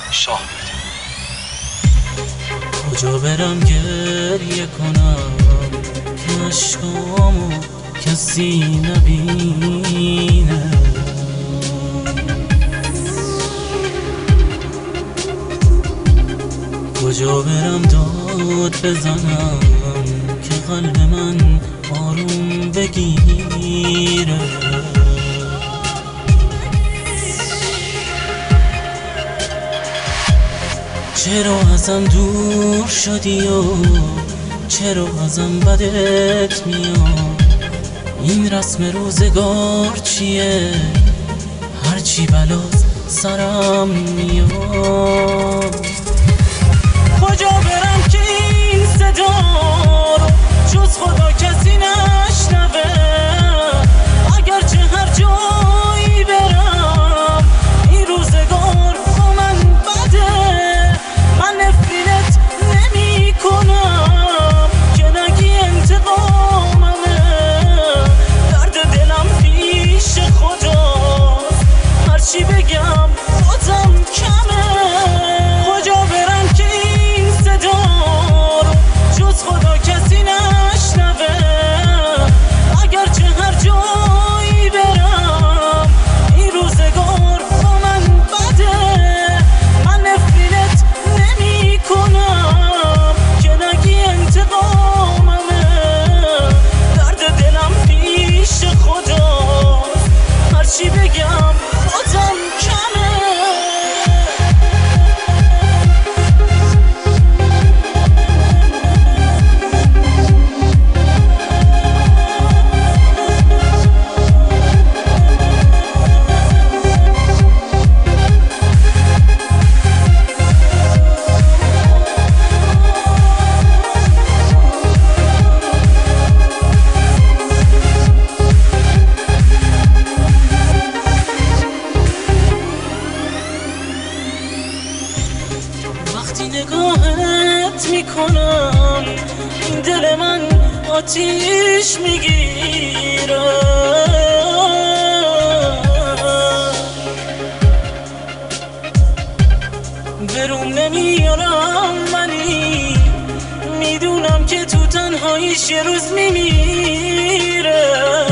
شاه بده. کجا برم گریه کنم که عشقامو کسی نبینه؟ کجا برم داد بزنم که قلب من آروم بگیره؟ چرا ازم دور شدی و چرا ازم بدت میاد؟ این رسم روزگار چیه؟ هرچی بلاست سرم میاد. کجا برم که این صدا رو جز خدا کسی نشنوه؟ اگرچه هر جایی برم این روزگار با من بده. من نفرینت نمی کنم که نگی انتقاممه. درد دلم پیش خداست، هرچی بگم بازم کمه. کجا برم که این صدا رو جز خدا کسی نشنوه؟ اگرچه هر جایی برم این روزگار با من بده. من نفرینت نمی کنم که نگی انتقاممه. درد دلم پیش خداست، هرچی بگم بازم کمه. وقتی نگاهت میکنم این دل من آتیش میگیره. بروم نمیارم منی، میدونم که تو تنهاییش یه روز میمیره.